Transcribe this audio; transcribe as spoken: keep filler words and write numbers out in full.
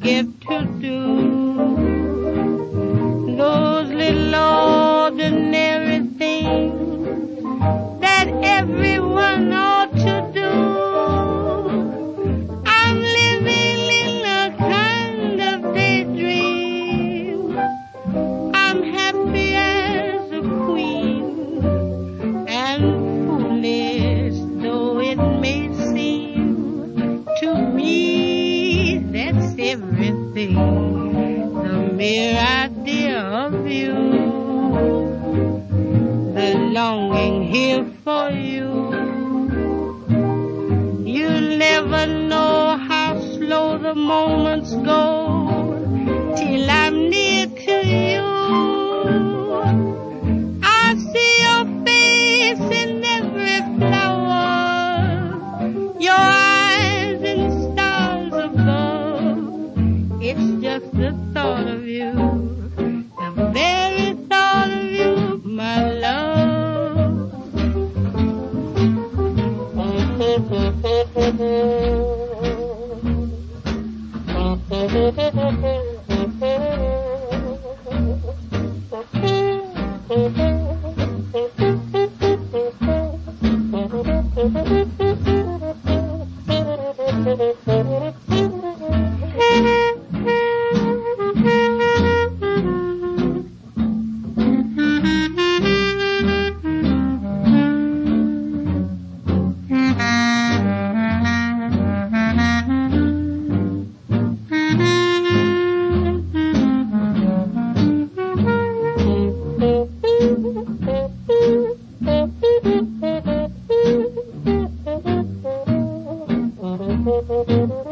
forget to do those little ordinary things that everyone ought to do. I'm living in a kind of daydream. I'm happy as a queen, and foolish though it may seem to me, that's everything. The mere idea of you, the longing here for you. You'll never know how slow the moments go till I'm near to you. I see your face in every flower, your eyes in stars above. It's just the thought of you, the very thought of you, my love. Thank you.